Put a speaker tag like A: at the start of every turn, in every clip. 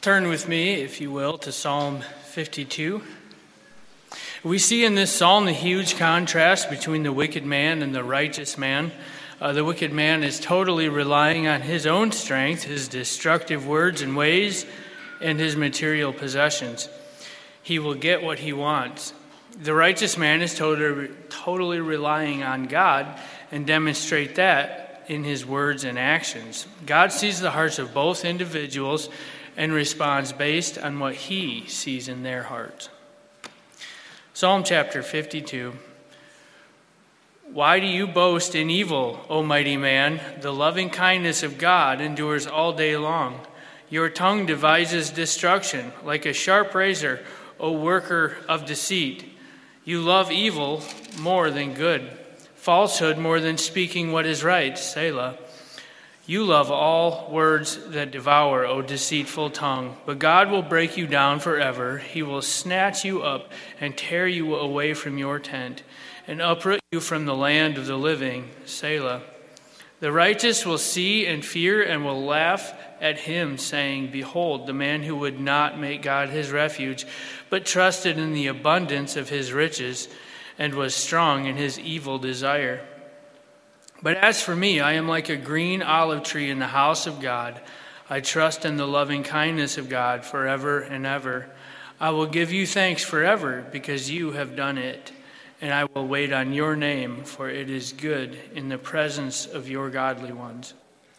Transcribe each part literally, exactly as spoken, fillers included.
A: Turn with me, if you will, to Psalm fifty-two. We see in this psalm the huge contrast between the wicked man and the righteous man. Uh, the wicked man is totally relying on his own strength, his destructive words and ways, and his material possessions. He will get what he wants. The righteous man is totally, totally relying on God and demonstrate that in his words and actions. God sees the hearts of both individuals and responds based on what he sees in their hearts. Psalm chapter fifty-two. Why do you boast in evil, O mighty man? The loving kindness of God endures all day long. Your tongue devises destruction like a sharp razor, O worker of deceit. You love evil more than good, falsehood more than speaking what is right, Selah. You love all words that devour, O deceitful tongue. But God will break you down forever. He will snatch you up and tear you away from your tent and uproot you from the land of the living, Selah. The righteous will see and fear and will laugh at him, saying, Behold, the man who would not make God his refuge, but trusted in the abundance of his riches and was strong in his evil desire. But as for me, I am like a green olive tree in the house of God. I trust in the loving kindness of God forever and ever. I will give you thanks forever because you have done it, and I will wait on your name, for it is good in the presence of your godly ones.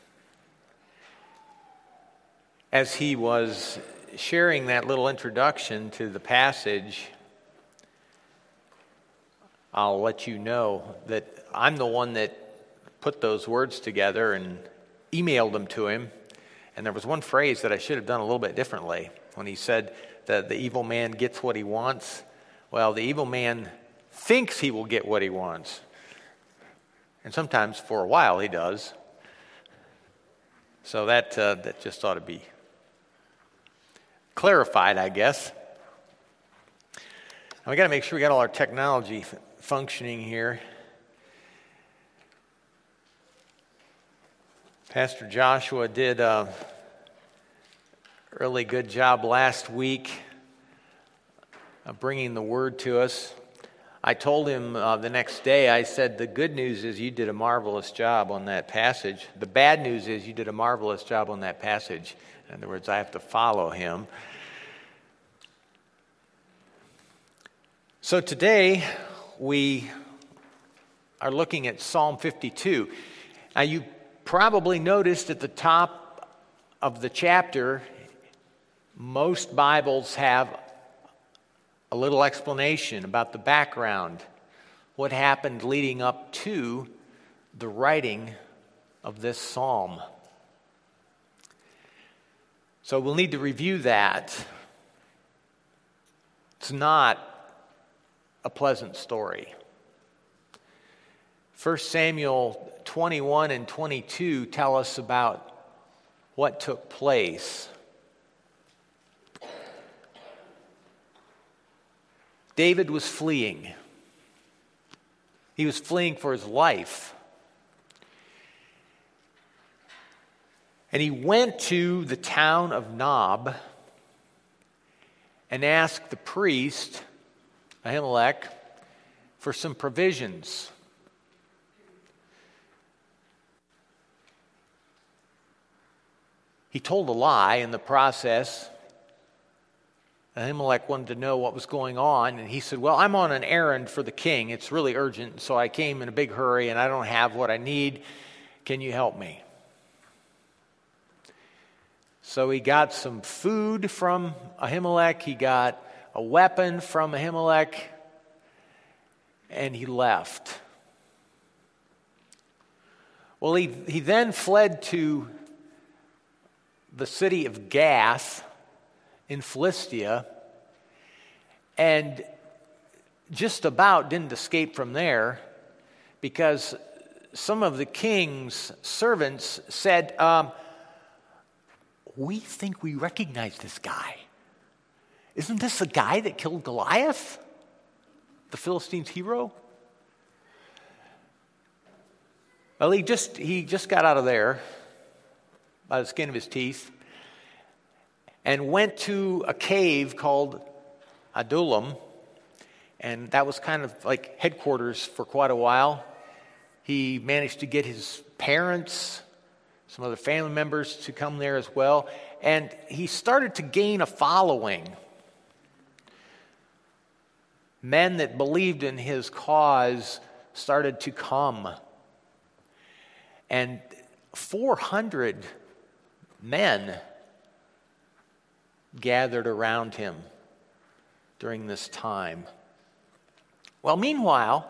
B: As he was sharing that little introduction to the passage, I'll let you know that I'm the one that put those words together and emailed them to him. And there was one phrase that I should have done a little bit differently when he said that the evil man gets what he wants. Well, the evil man thinks he will get what he wants. And sometimes for a while he does. So that uh, that just ought to be clarified, I guess. And we got to make sure we got all our technology f- functioning here. Pastor Joshua did a really good job last week of bringing the word to us. I told him uh, the next day, I said, the good news is you did a marvelous job on that passage. The bad news is you did a marvelous job on that passage. In other words, I have to follow him. So today, we are looking at Psalm fifty-two. Now, you probably noticed at the top of the chapter, most Bibles have a little explanation about the background, what happened leading up to the writing of this psalm. So we'll need to review that. It's not a pleasant story. First Samuel twenty-one and twenty-two tell us about what took place. David was fleeing. He was fleeing for his life. And he went to the town of Nob and asked the priest, Ahimelech, for some provisions. He told a lie in the process. Ahimelech wanted to know what was going on, and he said, well, I'm on an errand for the king. It's really urgent, so I came in a big hurry, and I don't have what I need. Can you help me? So he got some food from Ahimelech. He got a weapon from Ahimelech, and he left. Well, he, he then fled to the city of Gath in Philistia, and just about didn't escape from there because some of the king's servants said, um, we think we recognize this guy. Isn't this the guy that killed Goliath, the Philistines' hero? Well, he just he just got out of there by the skin of his teeth. and went to a cave called Adullam, and that was kind of like headquarters for quite a while. He managed to get his parents, some other family members to come there as well, and he started to gain a following. Men that believed in his cause started to come. And four hundred men gathered around him during this time. Well, meanwhile,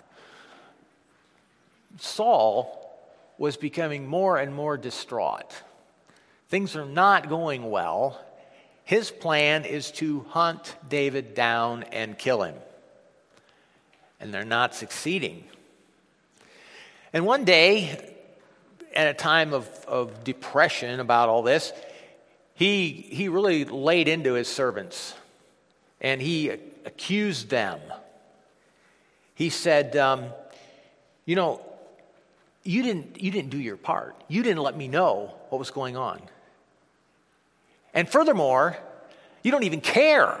B: Saul was becoming more and more distraught. Things are not going well. His plan is to hunt David down and kill him. And they're not succeeding. And one day, at a time of, of depression about all this, he, he really laid into his servants. And he accused them. He said, um, you know, you didn't, you didn't do your part. You didn't let me know what was going on. And furthermore, you don't even care.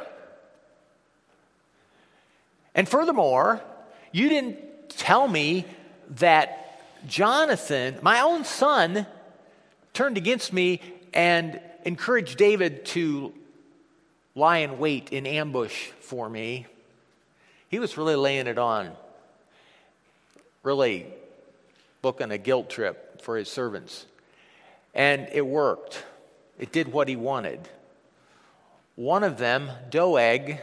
B: And furthermore, you didn't tell me that Jonathan, my own son, turned against me and encouraged David to lie in wait in ambush for me. He was really laying it on, really booking a guilt trip for his servants. And it worked. It did what he wanted. One of them, Doeg,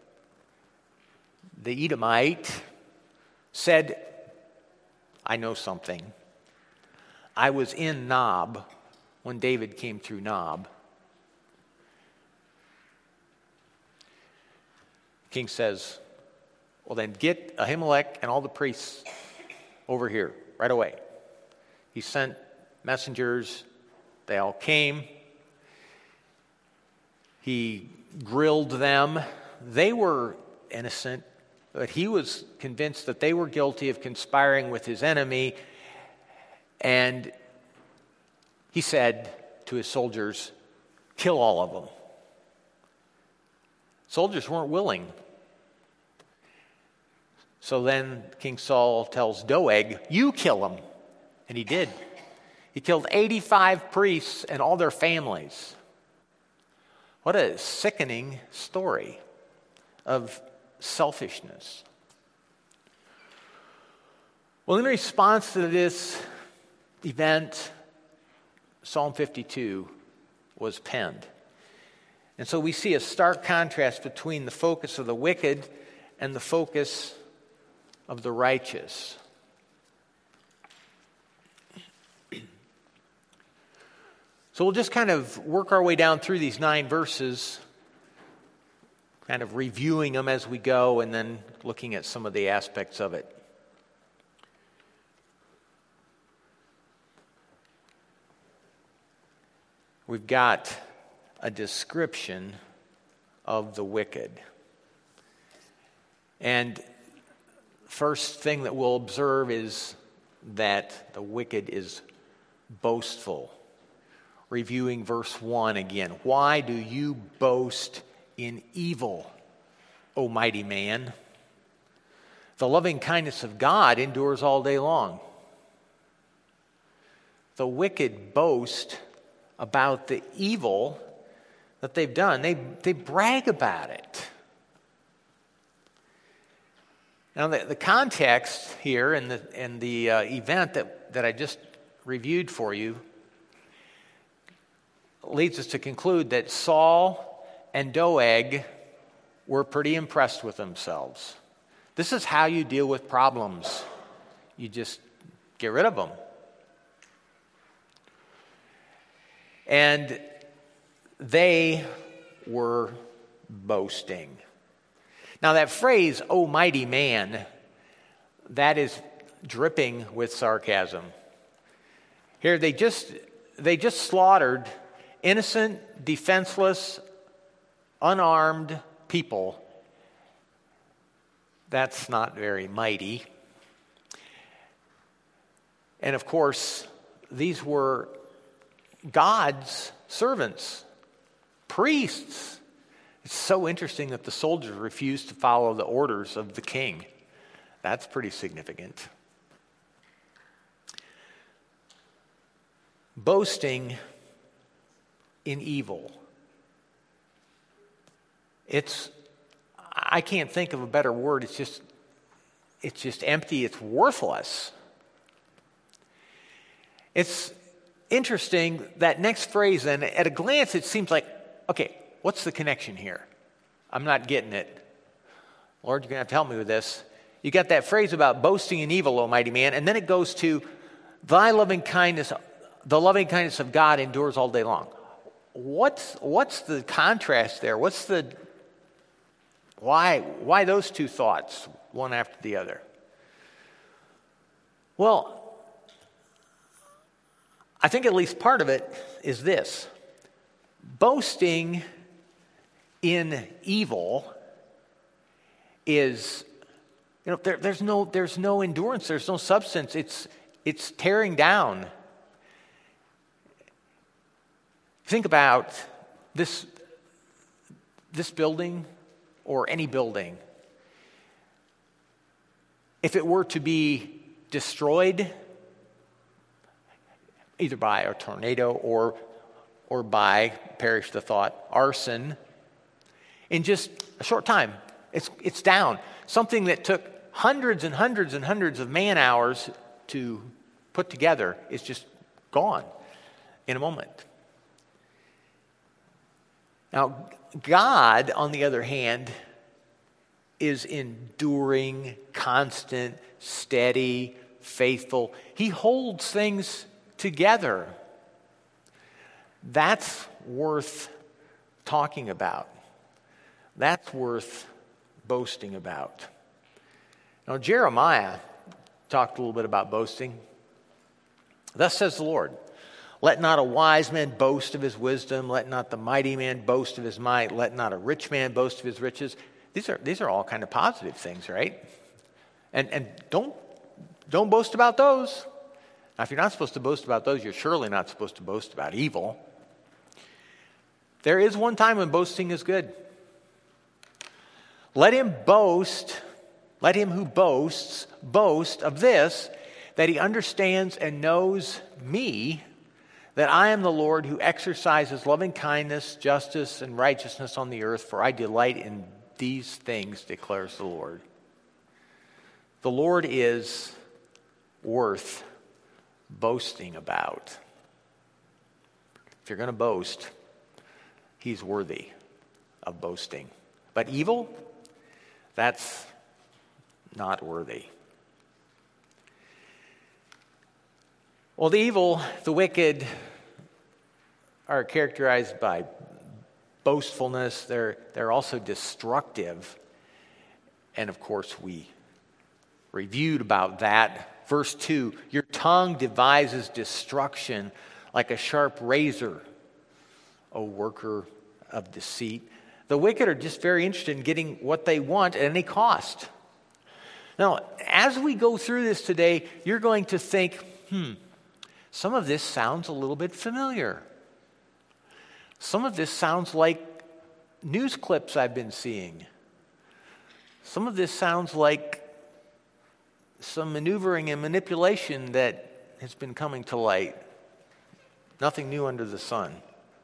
B: the Edomite, said, I know something. I was in Nob when David came through Nob. The king says, well then get Ahimelech and all the priests over here right away. He sent messengers. They all came. He grilled them. They were innocent, but he was convinced that they were guilty of conspiring with his enemy. And he said to his soldiers, kill all of them. Soldiers weren't willing. So then King Saul tells Doeg, you kill them. And he did. He killed eighty-five priests and all their families. What a sickening story of selfishness. Well, in response to this event, Psalm fifty-two was penned. And so we see a stark contrast between the focus of the wicked and the focus of the righteous. So we'll just kind of work our way down through these nine verses, kind of reviewing them as we go and then looking at some of the aspects of it. We've got a description of the wicked. And first thing that we'll observe is that the wicked is boastful. Reviewing verse one again. Why do you boast in evil, O mighty man? The loving kindness of God endures all day long. The wicked boast about the evil that they've done. They, they brag about it. Now, the, the context here and the, and the uh, event that, that I just reviewed for you leads us to conclude that Saul and Doeg were pretty impressed with themselves. This is how you deal with problems. You just get rid of them. And they were boasting. Now that phrase, "O mighty man," that is dripping with sarcasm. Here they just they just slaughtered innocent, defenseless, unarmed people. That's not very mighty. And of course, these were God's servants, priests. It's so interesting that the soldiers refused to follow the orders of the king. That's pretty significant. Boasting in evil. It's, I can't think of a better word. It's just, it's just empty. It's worthless. It's interesting, that next phrase, and at a glance it seems like, okay, what's the connection here? I'm not getting it. Lord, you're going to have to help me with this. You got that phrase about boasting in evil, O mighty man, and then it goes to thy loving kindness, the loving kindness of God endures all day long. What's what's the contrast there? What's the why why those two thoughts, one after the other? Well, I think at least part of it is this. Boasting in evil is, you know, there, there's no there's no endurance, there's no substance. It's it's tearing down. Think about this this building or any building. If it were to be destroyed, either by a tornado or or by, perish the thought, arson, in just a short time, it's it's down. Something that took hundreds and hundreds and hundreds of man hours to put together is just gone in a moment. Now, God, on the other hand, is enduring, constant, steady, faithful. He holds things together. That's worth talking about. That's worth boasting about. Now, Jeremiah talked a little bit about boasting. Thus says the Lord, let not a wise man boast of his wisdom. Let not the mighty man boast of his might. Let not a rich man boast of his riches. These are these are all kind of positive things, right? And and don't don't boast about those. Now, if you're not supposed to boast about those, you're surely not supposed to boast about evil. There is one time when boasting is good. Let him boast, let him who boasts, boast of this, that he understands and knows me, that I am the Lord who exercises loving kindness, justice, and righteousness on the earth, for I delight in these things, declares the Lord. The Lord is worth boasting about. If you're going to boast, he's worthy of boasting. But evil, that's not worthy. Well, the evil, the wicked, are characterized by boastfulness. They're, they're also destructive. And of course, we reviewed about that. Verse two, your tongue devises destruction like a sharp razor, O worker of deceit. The wicked are just very interested in getting what they want at any cost. Now, as we go through this today, you're going to think, hmm, some of this sounds a little bit familiar. Some of this sounds like news clips I've been seeing. Some of this sounds like some maneuvering and manipulation that has been coming to light. Nothing new under the sun.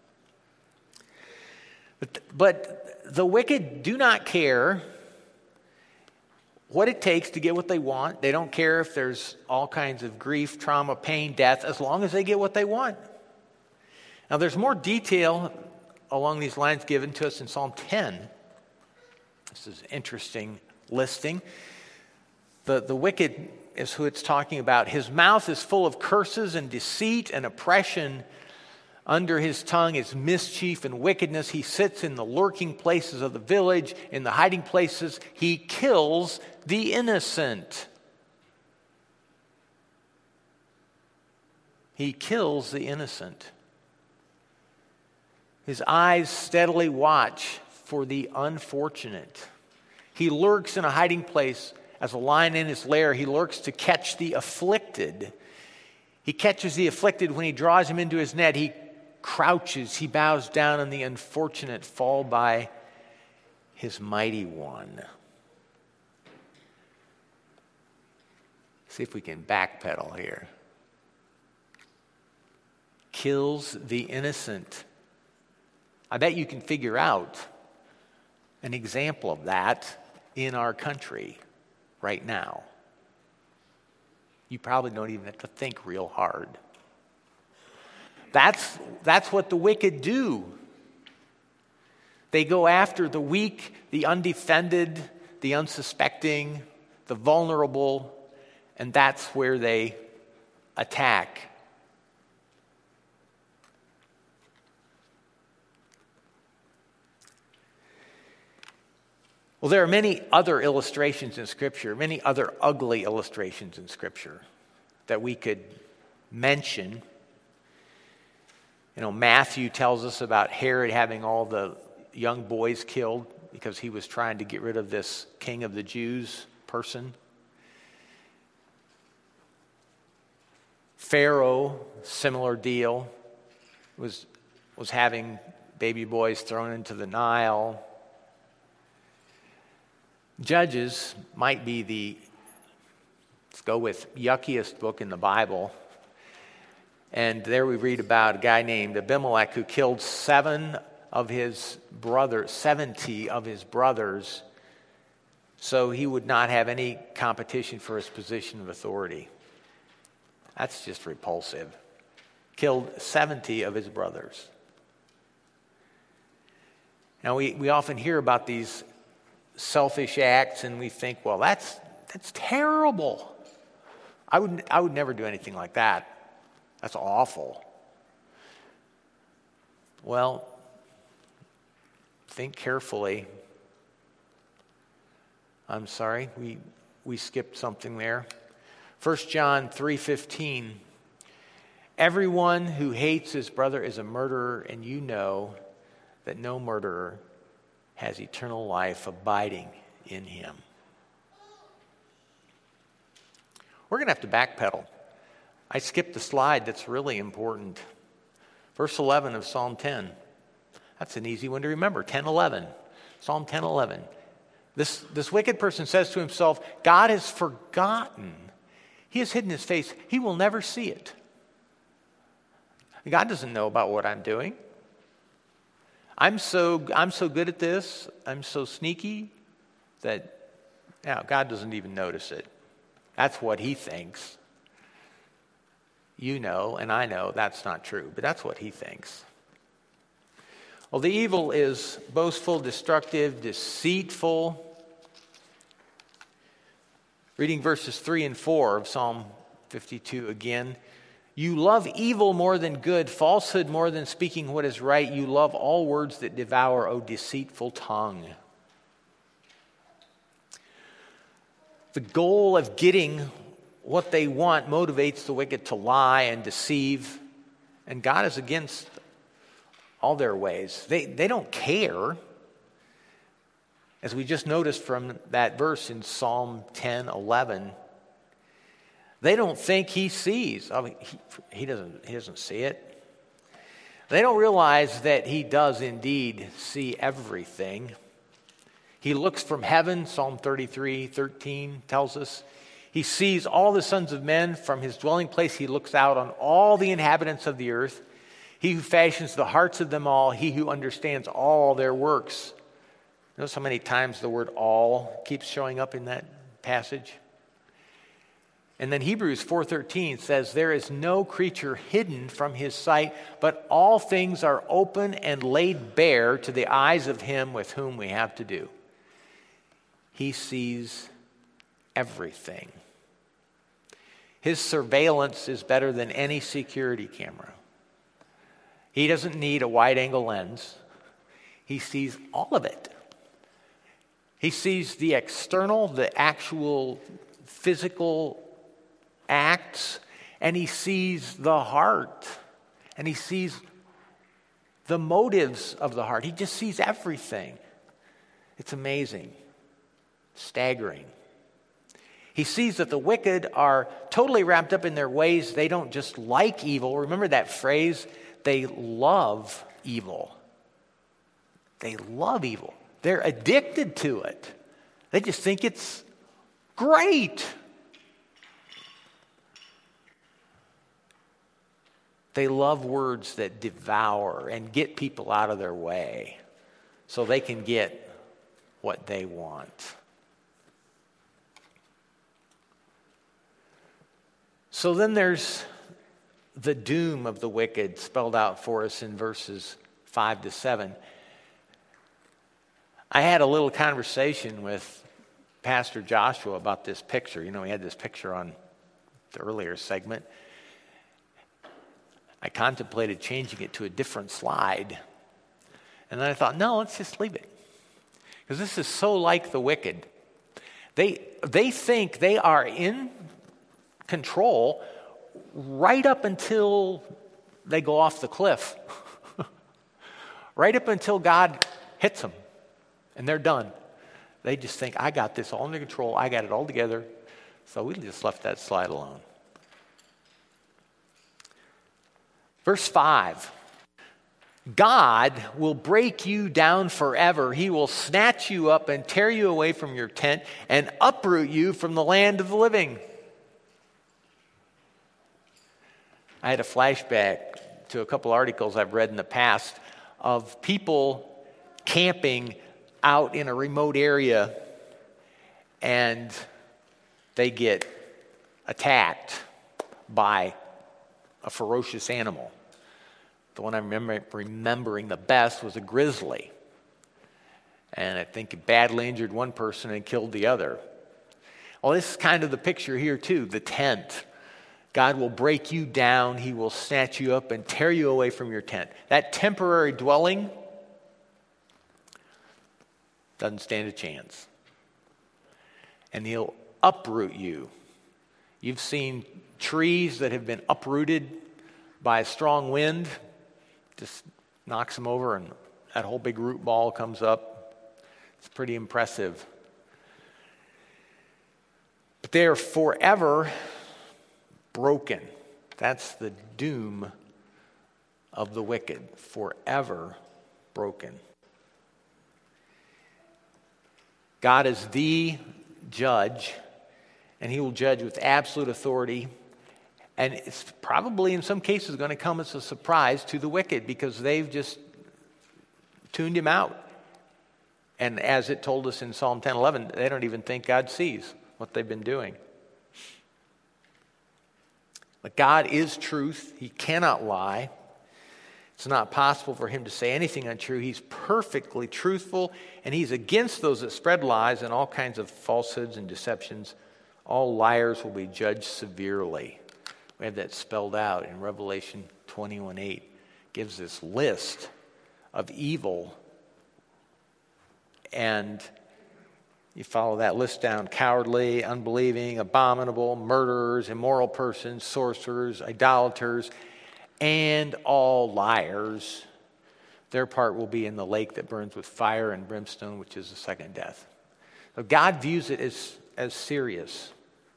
B: But, but the wicked do not care what it takes to get what they want. They don't care if there's all kinds of grief, trauma, pain, death, as long as they get what they want. Now, there's more detail along these lines given to us in Psalm ten. This is an interesting listing. The, the wicked is who it's talking about. His mouth is full of curses and deceit and oppression. Under his tongue is mischief and wickedness. He sits in the lurking places of the village, in the hiding places. He kills the innocent. He kills the innocent. His eyes steadily watch for the unfortunate. He lurks in a hiding place as a lion in his lair. He lurks to catch the afflicted. He catches the afflicted when he draws him into his net. He crouches, he bows down, and the unfortunate fall by his mighty one. See if we can backpedal here. Kills the innocent. I bet you can figure out an example of that in our country right now. You probably don't even have to think real hard. That's, that's what the wicked do. They go after the weak, the undefended, the unsuspecting, the vulnerable, and that's where they attack. Well, there are many other illustrations in Scripture, many other ugly illustrations in Scripture that we could mention. You know, Matthew tells us about Herod having all the young boys killed because he was trying to get rid of this king of the Jews person. Pharaoh, similar deal, was, was having baby boys thrown into the Nile. Judges might be the, let's go with, yuckiest book in the Bible. And there we read about a guy named Abimelech who killed seven of his brothers, seventy of his brothers, so he would not have any competition for his position of authority. That's just repulsive. Killed seventy of his brothers. Now we, we often hear about these selfish acts and we think, well, that's that's terrible. I would I would never do anything like that. That's awful. Well, think carefully. I'm sorry, we we skipped something there. First John three fifteen. Everyone who hates his brother is a murderer, and you know that no murderer has eternal life abiding in him. We're going to have to backpedal. I skipped the slide that's really important. Verse eleven of Psalm ten. That's an easy one to remember. ten eleven. Psalm ten eleven. This, this wicked person says to himself, God has forgotten. He has hidden his face. He will never see it. God doesn't know about what I'm doing. I'm so I'm so good at this. I'm so sneaky that now God doesn't even notice it. That's what he thinks. You know, and I know that's not true, but that's what he thinks. Well, the evil is boastful, destructive, deceitful. Reading verses three and four of Psalm fifty-two again. You love evil more than good, falsehood more than speaking what is right. You love all words that devour, O deceitful tongue. The goal of getting what they want motivates the wicked to lie and deceive, and God is against all their ways. They, they don't care. As we just noticed from that verse in Psalm ten eleven, they don't think he sees. I mean, he, he doesn't. He doesn't see it. They don't realize that he does indeed see everything. He looks from heaven. Psalm thirty-three thirteen tells us he sees all the sons of men from his dwelling place. He looks out on all the inhabitants of the earth. He who fashions the hearts of them all. He who understands all their works. Notice how many times the word "all" keeps showing up in that passage. And then Hebrews four thirteen says, there is no creature hidden from his sight, but all things are open and laid bare to the eyes of him with whom we have to do. He sees everything. His surveillance is better than any security camera. He doesn't need a wide-angle lens. He sees all of it. He sees the external, the actual physical acts, and he sees the heart, and he sees the motives of the heart. He just sees everything. It's amazing, staggering. He sees that the wicked are totally wrapped up in their ways. They don't just like evil. Remember that phrase? they love evil. They love evil. They're addicted to it. They just think it's great. They love words that devour and get people out of their way so they can get what they want. So then there's the doom of the wicked spelled out for us in verses five to seven. I had a little conversation with Pastor Joshua about this picture. You know, he had this picture on the earlier segment. I contemplated changing it to a different slide. And then I thought, no, let's just leave it. Because this is so like the wicked. They, they think they are in control right up until they go off the cliff. Right up until God hits them. And they're done. They just think, I got this all under control. I got it all together. So we just left that slide alone. Verse five. God will break you down forever. He will snatch you up and tear you away from your tent and uproot you from the land of the living. I had a flashback to a couple articles I've read in the past of people camping out in a remote area and they get attacked by a ferocious animal. The one I'm remember, remembering the best was a grizzly. And I think it badly injured one person and killed the other. Well, this is kind of the picture here too, the tent. God will break you down. He will snatch you up and tear you away from your tent. That temporary dwelling doesn't stand a chance. And he'll uproot you. You've seen trees that have been uprooted by a strong wind. Just knocks them over and that whole big root ball comes up. It's pretty impressive. But they are forever broken. That's the doom of the wicked. Forever broken. God is the judge, and he will judge with absolute authority. And it's probably in some cases going to come as a surprise to the wicked because they've just tuned him out. And as it told us in Psalm ten eleven, they don't even think God sees what they've been doing. But God is truth. He cannot lie. It's not possible for him to say anything untrue. He's perfectly truthful, and he's against those that spread lies and all kinds of falsehoods and deceptions. All liars will be judged severely. We have that spelled out in Revelation twenty-one eight. Gives this list of evil. And you follow that list down: cowardly, unbelieving, abominable, murderers, immoral persons, sorcerers, idolaters, and all liars. Their part will be in the lake that burns with fire and brimstone, which is the second death. So God views it as, as serious.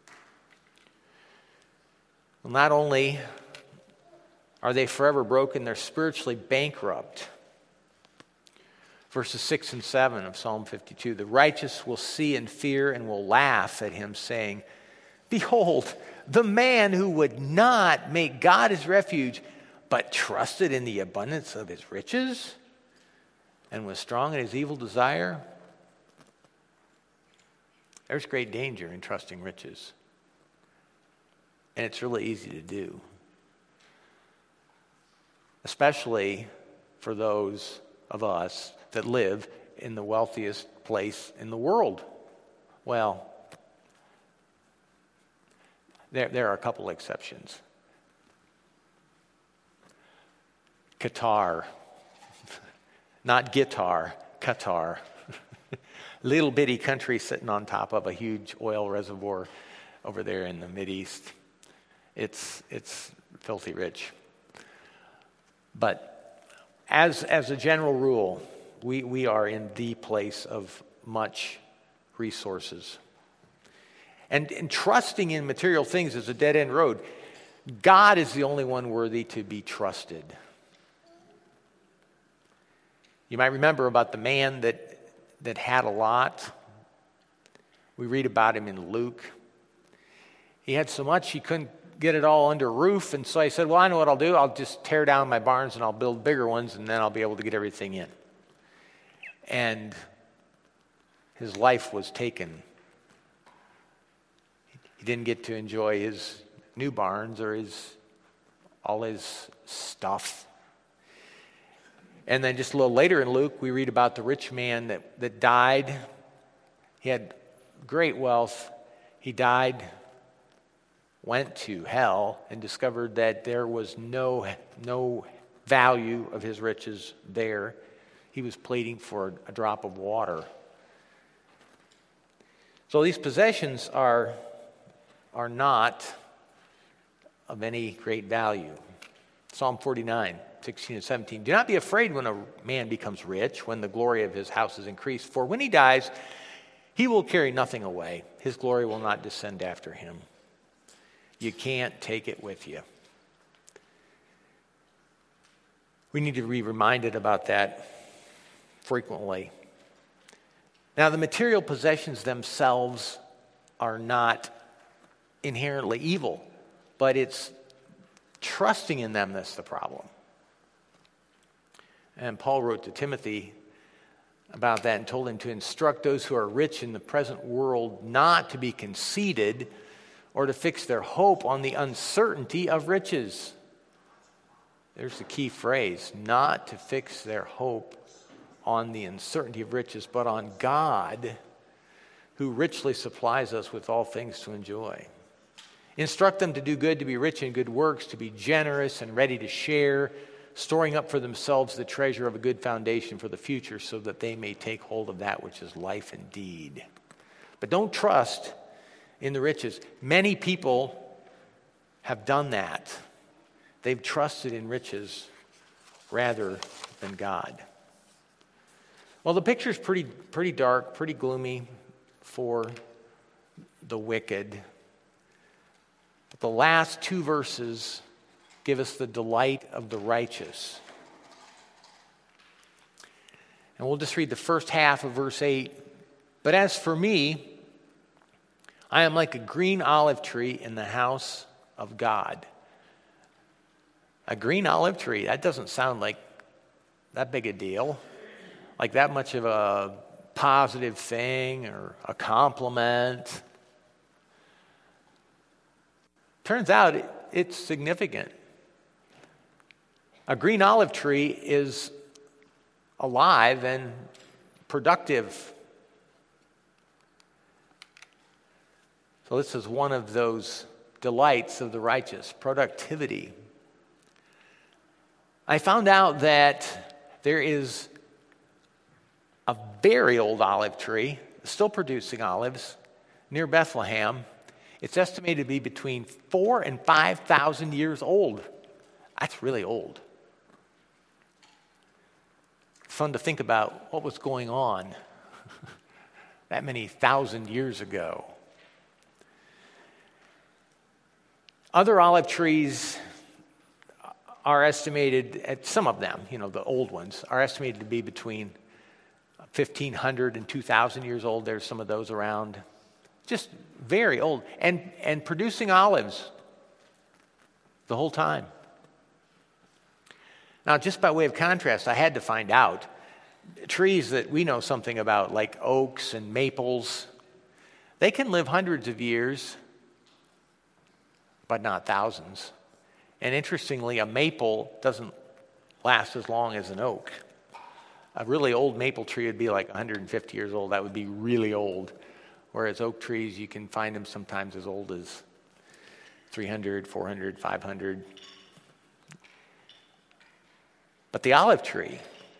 B: Well, not only are they forever broken, they're spiritually bankrupt. Verses six and seven of Psalm fifty-two. The righteous will see and fear and will laugh at him, saying, Behold, the man who would not make God his refuge, but trusted in the abundance of his riches and was strong in his evil desire. There's great danger in trusting riches. And it's really easy to do. Especially for those of us that live in the wealthiest place in the world. Well, there, there are a couple exceptions. Qatar. Not guitar, Qatar. Little bitty country sitting on top of a huge oil reservoir over there in the Mideast. It's it's filthy rich. But as as a general rule, we, we are in the place of much resources. And, and trusting in material things is a dead-end road. God is the only one worthy to be trusted. You might remember about the man that, that had a lot. We read about him in Luke. He had so much he couldn't get it all under roof, and so he said, well, I know what I'll do. I'll just tear down my barns and I'll build bigger ones, and then I'll be able to get everything in. And his life was taken. He didn't get to enjoy his new barns or his all his stuff. And then just a little later in Luke, we read about the rich man that, that died. He had great wealth. He died, went to hell, and discovered that there was no, no value of his riches there. He was pleading for a drop of water. So these possessions are, are not of any great value. Psalm forty-nine, sixteen and seventeen. Do not be afraid when a man becomes rich, when the glory of his house is increased. For when he dies, he will carry nothing away. His glory will not descend after him. You can't take it with you. We need to be reminded about that frequently. Now, the material possessions themselves are not inherently evil, but it's trusting in them that's the problem. And Paul wrote to Timothy about that and told him to instruct those who are rich in the present world not to be conceited or to fix their hope on the uncertainty of riches. There's the key phrase, not to fix their hope on the uncertainty of riches, but on God, who richly supplies us with all things to enjoy. Instruct them to do good, to be rich in good works, to be generous and ready to share, storing up for themselves the treasure of a good foundation for the future, so that they may take hold of that which is life indeed. But don't trust in the riches. Many people have done that. They've trusted in riches rather than God. Well, the picture's pretty pretty dark, pretty gloomy for the wicked. But the last two verses give us the delight of the righteous. And we'll just read the first half of verse eight. But as for me, I am like a green olive tree in the house of God. A green olive tree, that doesn't sound like that big a deal. Like that much of a positive thing or a compliment. Turns out it, it's significant. A green olive tree is alive and productive. So this is one of those delights of the righteous, productivity. I found out that there is a very old olive tree, still producing olives, near Bethlehem. It's estimated to be between four and five thousand years old. That's really old. It's fun to think about what was going on that many thousand years ago. Other olive trees are estimated, at some of them, you know, the old ones, are estimated to be between fifteen hundred and two thousand years old. There's some of those around. Just very old. And, and producing olives the whole time. Now, just by way of contrast, I had to find out, trees that we know something about, like oaks and maples, they can live hundreds of years, but not thousands. And interestingly, a maple doesn't last as long as an oak. A really old maple tree would be like one hundred fifty years old. That would be really old. Whereas oak trees, you can find them sometimes as old as three hundred, four hundred, five hundred. But the olive tree,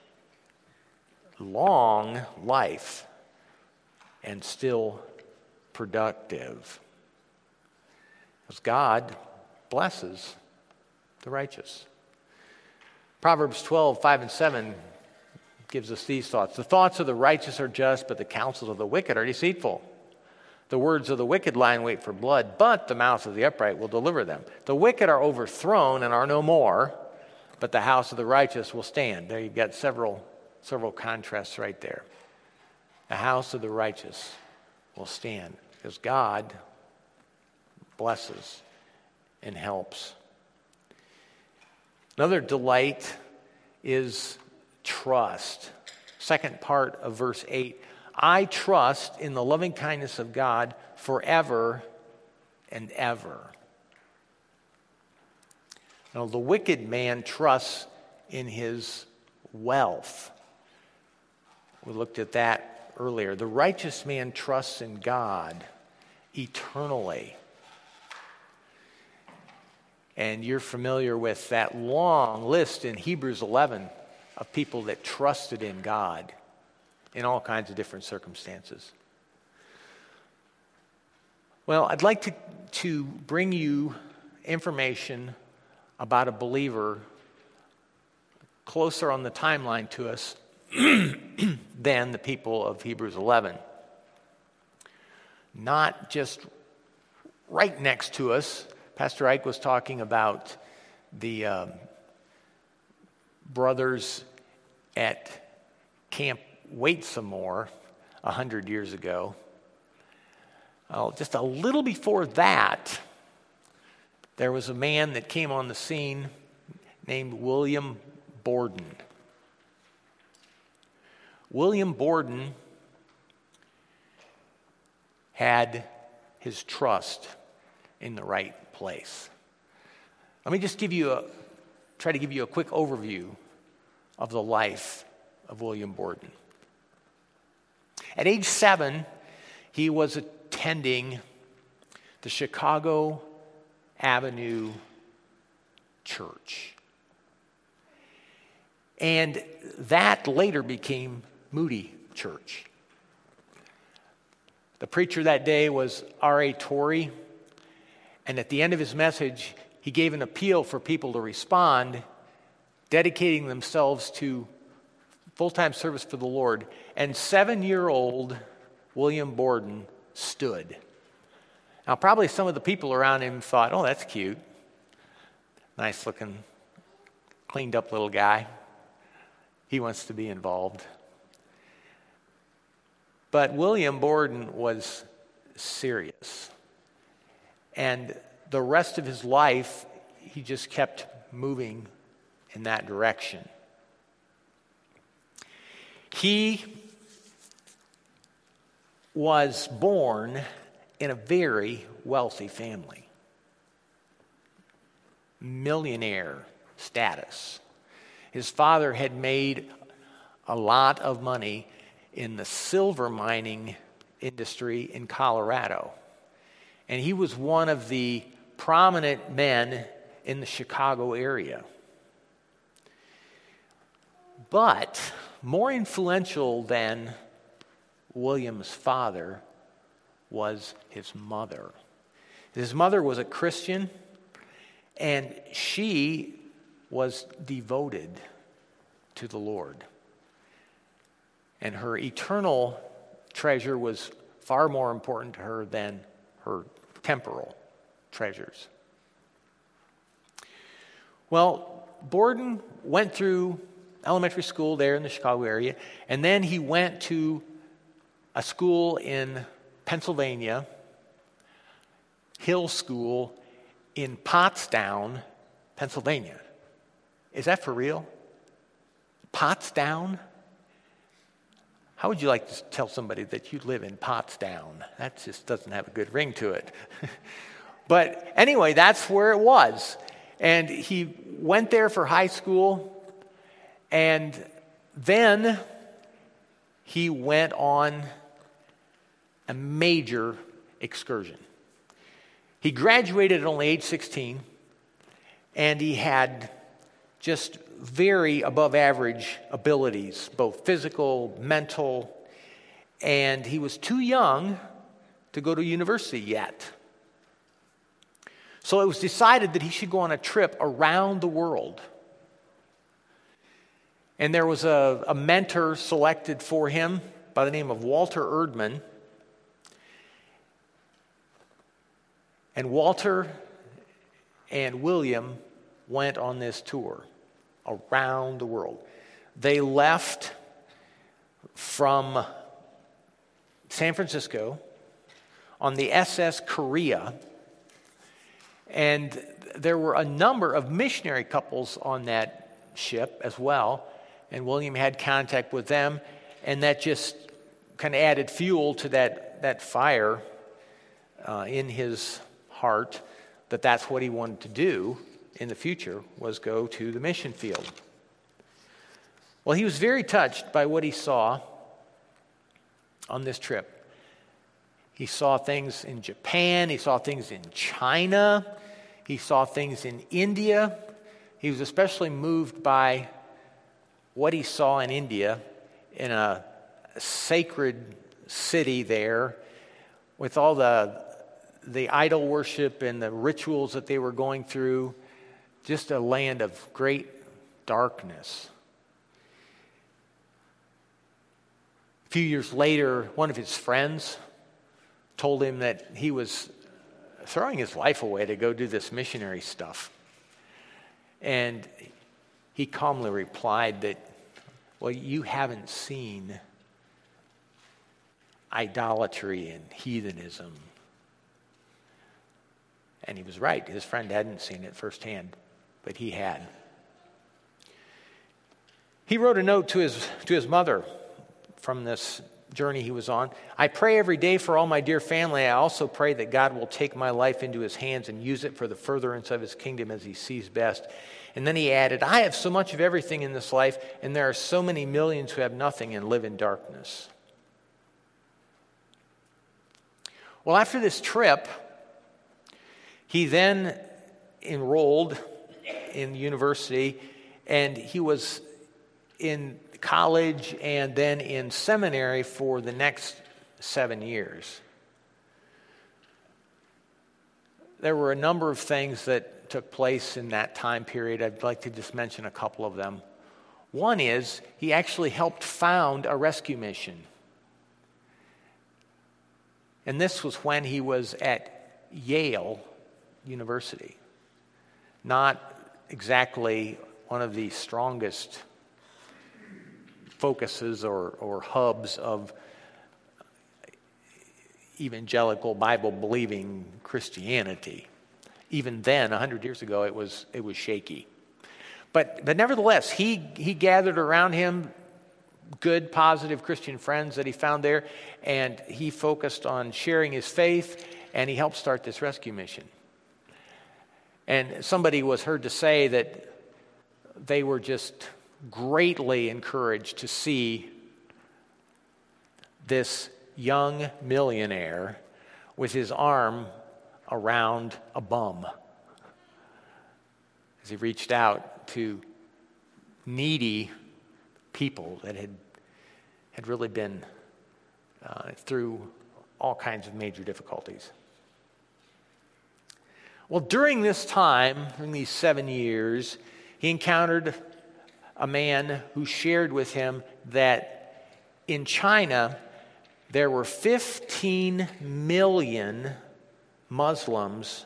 B: long life and still productive. Because God blesses the righteous. Proverbs twelve, five and seven gives us these thoughts. The thoughts of the righteous are just, but the counsels of the wicked are deceitful. The words of the wicked lie in wait for blood, but the mouth of the upright will deliver them. The wicked are overthrown and are no more, but the house of the righteous will stand. There you've got several several contrasts right there. The house of the righteous will stand because God blesses and helps. Another delight is trust. Second part of verse eight. I trust in the loving kindness of God forever and ever. Now, the wicked man trusts in his wealth. We looked at that earlier. The righteous man trusts in God eternally. And you're familiar with that long list in Hebrews eleven of people that trusted in God in all kinds of different circumstances. Well, I'd like to, to bring you information about a believer closer on the timeline to us than the people of Hebrews eleven. Not just right next to us. Pastor Ike was talking about the um, brothers at Camp Wait Some More a hundred years ago. Oh, just a little before that, there was a man that came on the scene named William Borden. William Borden had his trust in the right place. Let me just give you a, try to give you a quick overview of the life of William Borden. At age seven, he was attending the Chicago Avenue Church. And that later became Moody Church. The preacher that day was R A Torrey, and at the end of his message, he gave an appeal for people to respond, dedicating themselves to full-time service for the Lord. And seven-year-old William Borden stood. Now, probably some of the people around him thought, oh, that's cute. Nice-looking, cleaned-up little guy. He wants to be involved. But William Borden was serious. And the rest of his life, he just kept moving in that direction. He was born in a very wealthy family. Millionaire status. His father had made a lot of money in the silver mining industry in Colorado. And he was one of the prominent men in the Chicago area. But more influential than William's father was his mother. His mother was a Christian, and she was devoted to the Lord. And her eternal treasure was far more important to her than her temporal treasures. Well, Borden went through elementary school there in the Chicago area, and then he went to a school in Pennsylvania, Hill School in Pottstown, Pennsylvania. Is that for real? Pottstown? How would you like to tell somebody that you live in Pottstown? That just doesn't have a good ring to it. But anyway, that's where it was. And he went there for high school, and then he went on a major excursion. He graduated at only age sixteen, and he had just very above average abilities, both physical, mental, and he was too young to go to university yet. So it was decided that he should go on a trip around the world. And there was a, a mentor selected for him by the name of Walter Erdman. And Walter and William went on this tour around the world. They left from San Francisco on the S S Korea, and there were a number of missionary couples on that ship as well, and William had contact with them, and that just kind of added fuel to that, that fire uh, in his heart, that that's what he wanted to do in the future, was go to the mission field. Well, he was very touched by what he saw on this trip. He saw things in Japan, he saw things in China, he saw things in India. He was especially moved by what he saw in India, in a sacred city there, with all the the idol worship and the rituals that they were going through, just a land of great darkness. A few years later, one of his friends told him that he was throwing his life away to go do this missionary stuff. And he calmly replied that, well, you haven't seen idolatry and heathenism. And he was right. His friend hadn't seen it firsthand, but he had. He wrote a note to his to his mother from this journey he was on. I pray every day for all my dear family. I also pray that God will take my life into his hands and use it for the furtherance of his kingdom as he sees best. And then he added, I have so much of everything in this life, and there are so many millions who have nothing and live in darkness. Well, after this trip, he then enrolled in university, and he was in college and then in seminary for the next seven years. There were a number of things that took place in that time period. I'd like to just mention a couple of them. One is he actually helped found a rescue mission. And this was when he was at Yale University. Not exactly one of the strongest focuses or, or hubs of evangelical Bible-believing Christianity. Even then, a hundred years ago, it was it was shaky. But but nevertheless, he he gathered around him good, positive Christian friends that he found there, and he focused on sharing his faith, and he helped start this rescue mission. And somebody was heard to say that they were just greatly encouraged to see this young millionaire with his arm around a bum as he reached out to needy people that had had really been uh, through all kinds of major difficulties. Well, during this time, in these seven years, he encountered a man who shared with him that in China there were fifteen million Muslims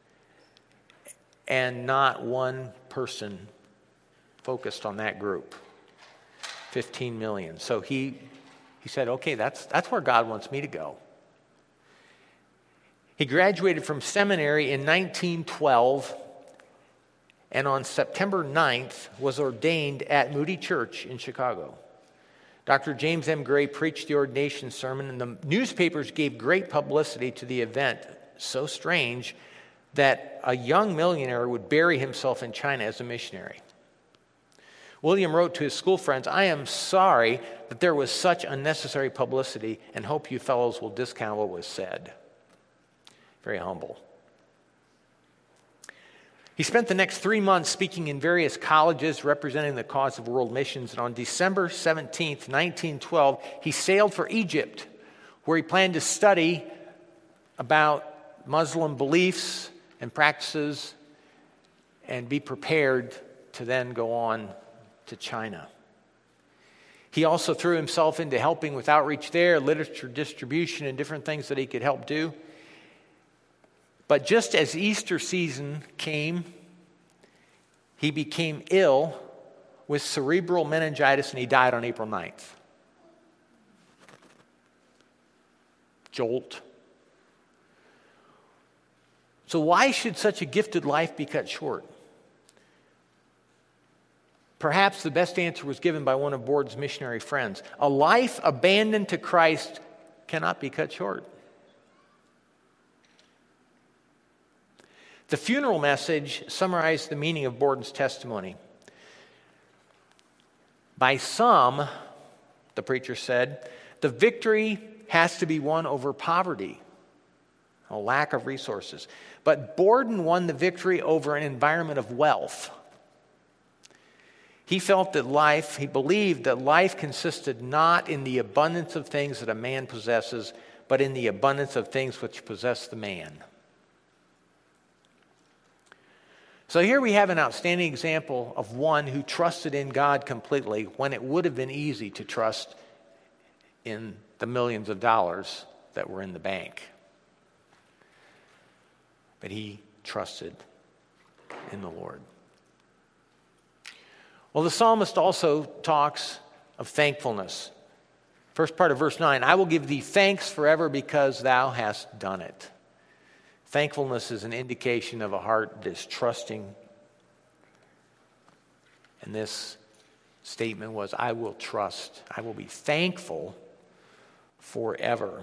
B: and not one person focused on that group. fifteen million. So he he said, okay, that's that's where God wants me to go. He graduated from seminary in nineteen twelve, and on September ninth was ordained at Moody Church in Chicago. Doctor James M. Gray preached the ordination sermon, and the newspapers gave great publicity to the event. So strange that a young millionaire would bury himself in China as a missionary. William wrote to his school friends, I am sorry that there was such unnecessary publicity and hope you fellows will discount what was said. Very humble. He spent the next three months speaking in various colleges representing the cause of world missions, and on December seventeenth, nineteen twelve, he sailed for Egypt, where he planned to study about Muslim beliefs and practices and be prepared to then go on to China. He also threw himself into helping with outreach there, literature distribution, and different things that he could help do. But just as Easter season came, he became ill with cerebral meningitis, and he died on April ninth. jolt. So why should such a gifted life be cut short? Perhaps the best answer was given by one of Bord's missionary friends. A life abandoned to Christ cannot be cut short. The funeral message summarized the meaning of Borden's testimony. By some, the preacher said, the victory has to be won over poverty, a lack of resources. But Borden won the victory over an environment of wealth. He felt that life, he believed that life consisted not in the abundance of things that a man possesses, but in the abundance of things which possess the man. So here we have an outstanding example of one who trusted in God completely when it would have been easy to trust in the millions of dollars that were in the bank. But he trusted in the Lord. Well, the psalmist also talks of thankfulness. First part of verse nine, I will give thee thanks forever because thou hast done it. Thankfulness is an indication of a heart that is trusting. And this statement was, I will trust. I will be thankful forever.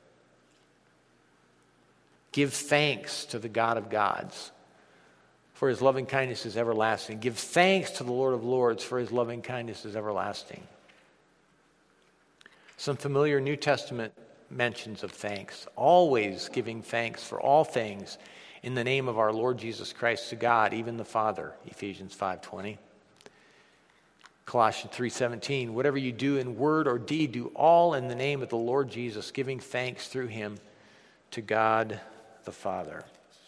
B: Give thanks to the God of gods, for his loving kindness is everlasting. Give thanks to the Lord of lords, for his loving kindness is everlasting. Some familiar New Testament mentions of thanks, always giving thanks for all things in the name of our Lord Jesus Christ to God, even the Father, Ephesians five twenty. Colossians three seventeen, whatever you do in word or deed, do all in the name of the Lord Jesus, giving thanks through him to God the Father.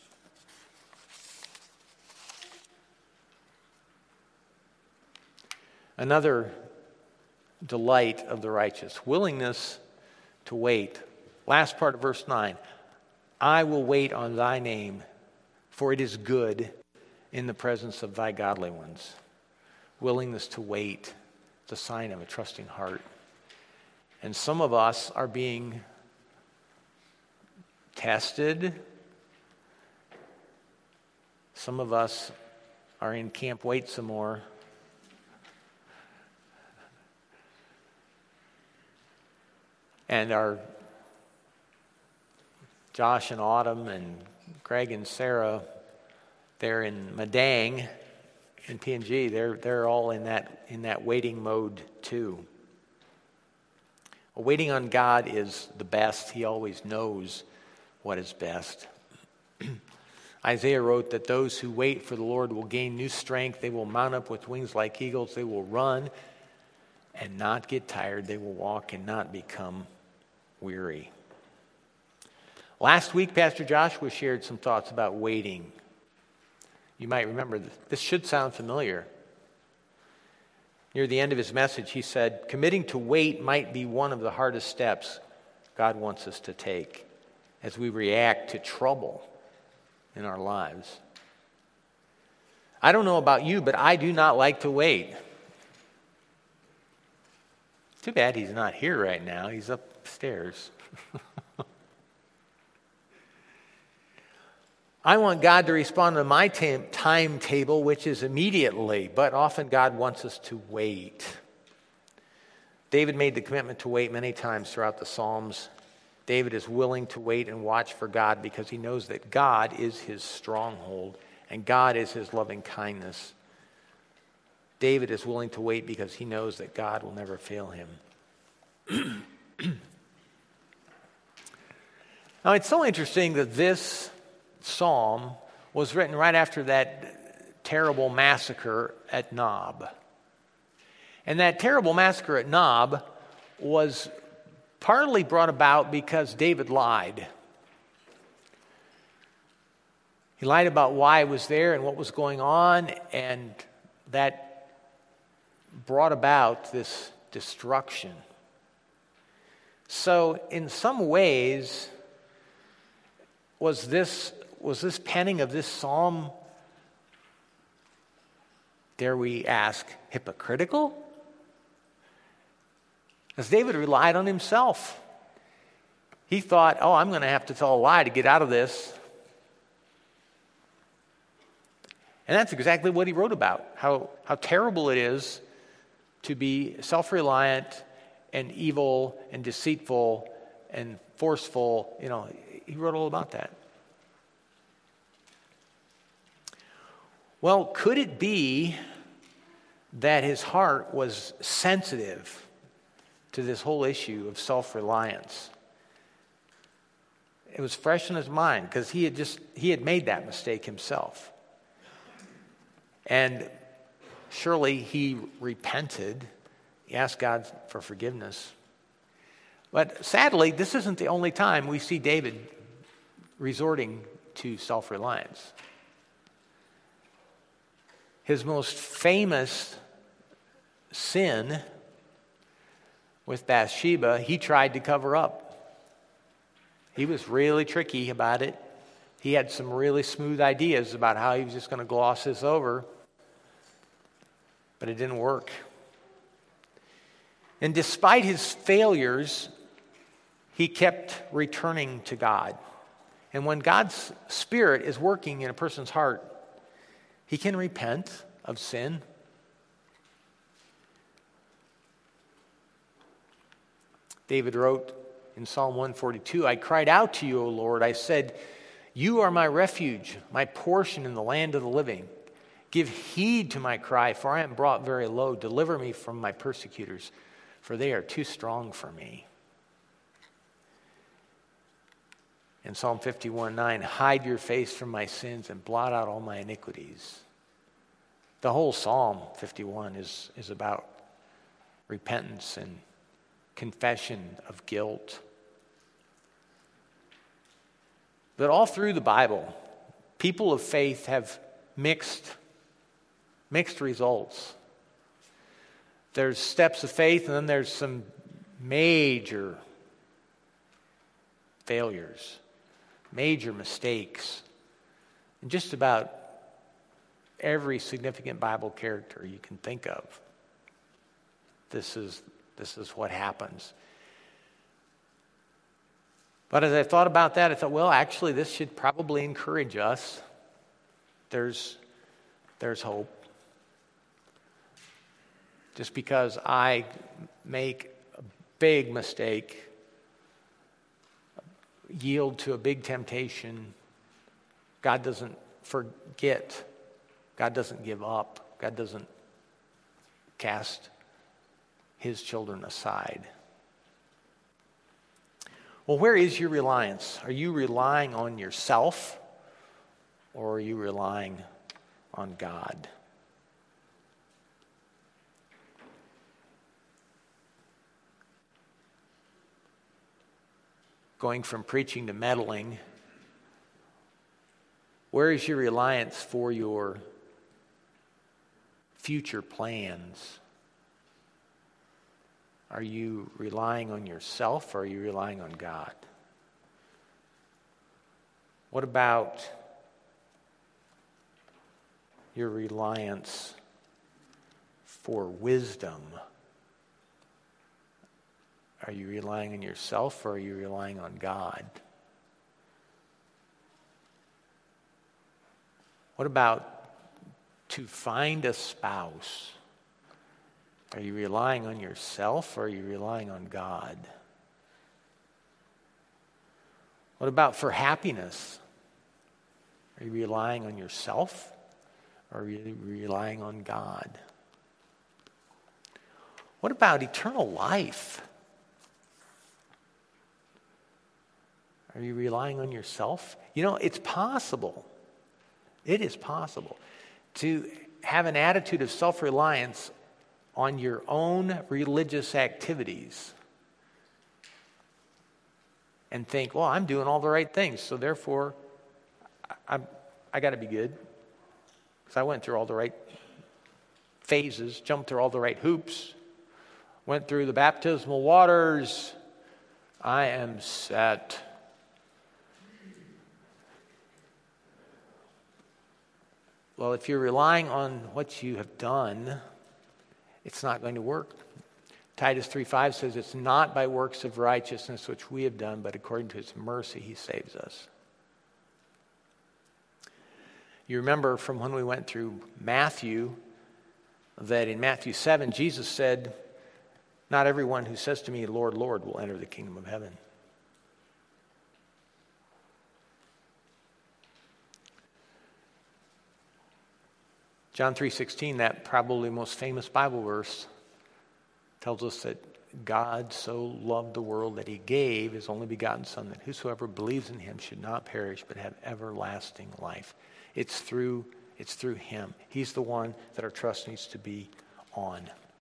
B: Another delight of the righteous, willingness to wait. Last part of verse nine. I will wait on thy name, for it is good in the presence of thy godly ones. Willingness to wait, it's a sign of a trusting heart. And some of us are being tested. Some of us are in camp wait some more. And our Josh and Autumn and Greg and Sarah, they're in Madang in P and G. They're they're all in that in that waiting mode too. Waiting on God is the best. He always knows what is best. Isaiah wrote that those who wait for the Lord will gain new strength. They will mount up with wings like eagles. They will run and not get tired. They will walk and not become weary. Last week, Pastor Joshua shared some thoughts about waiting. You might remember this. This should sound familiar. Near the end of his message, he said, committing to wait might be one of the hardest steps God wants us to take as we react to trouble in our lives. I don't know about you, but I do not like to wait. Too bad he's not here right now. He's upstairs. I want God to respond to my tam- timetable, which is immediately, but often God wants us to wait. David made the commitment to wait many times throughout the Psalms. David is willing to wait and watch for God because he knows that God is his stronghold and God is his loving kindness. David is willing to wait because he knows that God will never fail him. Now, it's so interesting that this psalm was written right after that terrible massacre at Nob. And that terrible massacre at Nob was partly brought about because David lied. He lied about why he was there and what was going on, and that brought about this destruction. So in some ways, was this was this penning of this psalm, dare we ask, hypocritical? Because David relied on himself. He thought, oh, I'm going to have to tell a lie to get out of this. And that's exactly what he wrote about, how, how terrible it is to be self-reliant and evil and deceitful and forceful. You know, he wrote all about that. Well, could it be that his heart was sensitive to this whole issue of self-reliance? It was fresh in his mind because he had just he had made that mistake himself. And surely he repented. He asked God for forgiveness. But sadly, this isn't the only time we see David resorting to self-reliance. His most famous sin with Bathsheba, he tried to cover up. He was really tricky about it. He had some really smooth ideas about how he was just going to gloss this over, but it didn't work. And despite his failures, he kept returning to God. And when God's Spirit is working in a person's heart, he can repent of sin. David wrote in Psalm one forty-two, I cried out to you, O Lord. I said, you are my refuge, my portion in the land of the living. Give heed to my cry, for I am brought very low. Deliver me from my persecutors, for they are too strong for me. In Psalm fifty-one nine, hide your face from my sins and blot out all my iniquities. The whole Psalm fifty-one is, is about repentance and confession of guilt. But all through the Bible, people of faith have mixed, mixed results. There's steps of faith, and then there's some major failures, major mistakes. And just about every significant Bible character you can think of, this is, this is what happens. But as I thought about that, I thought, well, actually, this should probably encourage us. There's, there's hope. Just because I make a big mistake, yield to a big temptation, God doesn't forget. God doesn't give up. God doesn't cast his children aside. Well, where is your reliance? Are you relying on yourself, or are you relying on God? Going from preaching to meddling, where is your reliance for your future plans? Are you relying on yourself, or are you relying on God? What about your reliance for wisdom? Are you relying on yourself, or are you relying on God? What about to find a spouse? Are you relying on yourself, or are you relying on God? What about for happiness? Are you relying on yourself, or are you relying on God? What about eternal life? Are you relying on yourself? You know, it's possible. It is possible to have an attitude of self-reliance on your own religious activities and think, well, I'm doing all the right things, so therefore I, I, I got to be good because I went through all the right phases, jumped through all the right hoops, went through the baptismal waters. I am set. Well, if you're relying on what you have done, it's not going to work. Titus three five says, it's not by works of righteousness which we have done, but according to his mercy he saves us. You remember from when we went through Matthew that in Matthew seven, Jesus said, not everyone who says to me, Lord, Lord, will enter the kingdom of heaven. John three sixteen, that probably most famous Bible verse, tells us that God so loved the world that he gave his only begotten Son, that whosoever believes in him should not perish but have everlasting life. It's through, it's through him. He's the one that our trust needs to be on.